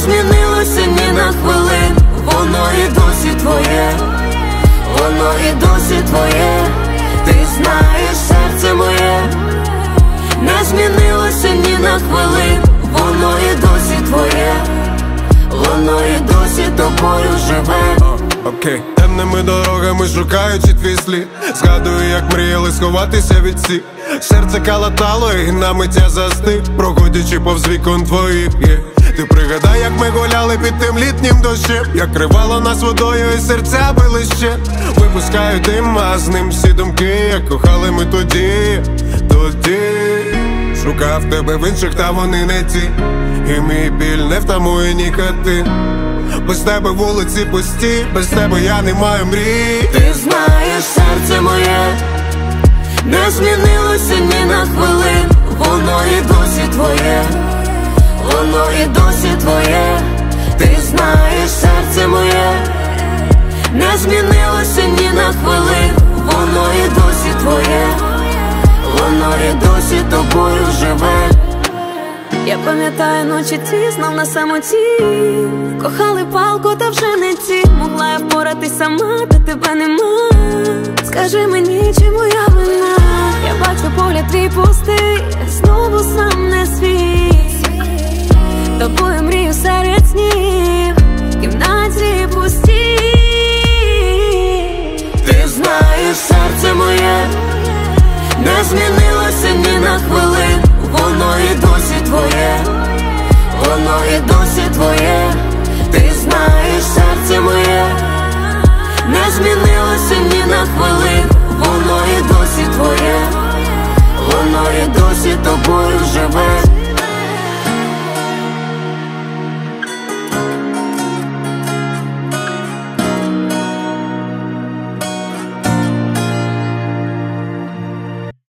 змінилося ні на хвилин. Воно і досі твоє, воно і досі твоє. Ти знаєш, серце моє не змінилося ні на хвилин. Воно і досі твоє, воно і досі тобою живе. Окей. Темними дорогами шукаючи твій слід, згадую, як мріяли сховатися від всіх. Серце калатало і на миття застиг, проходячи повз вікон твоїх. Ти пригадай, як ми гуляли під тим літнім дощем, як кривало нас водою і серця били ще. Випускаю дим, а з ним всі думки, як кохали ми тоді. Шукав тебе в інших, та вони не ті, і мій біль не втамує нікотин. Без тебе вулиці пусті, без тебе я не маю мрій. Ти знаєш, серце моє не змінилося ні на хвилин. Воно і досі твоє, воно і досі твоє. Ти знаєш, серце моє не змінилося ні на хвилин. Воно і досі твоє, воно і досі тобою живе. Я пам'ятаю ночі ті, знов на самоті. Кохали палку, та вже не ті. Могла я впоратись сама, та тебе нема. Скажи мені, чи моя вина? Я бачу погляд твій пустий, знову сам не свій. Тобою мрію серед снів, в кімнаті пусті. Ти знаєш, серце моє не змінилося ні на хвилин. Воно і досі твоє, воно і досі твоє. Ти знаєш, серце моє не змінилося ні на хвилин.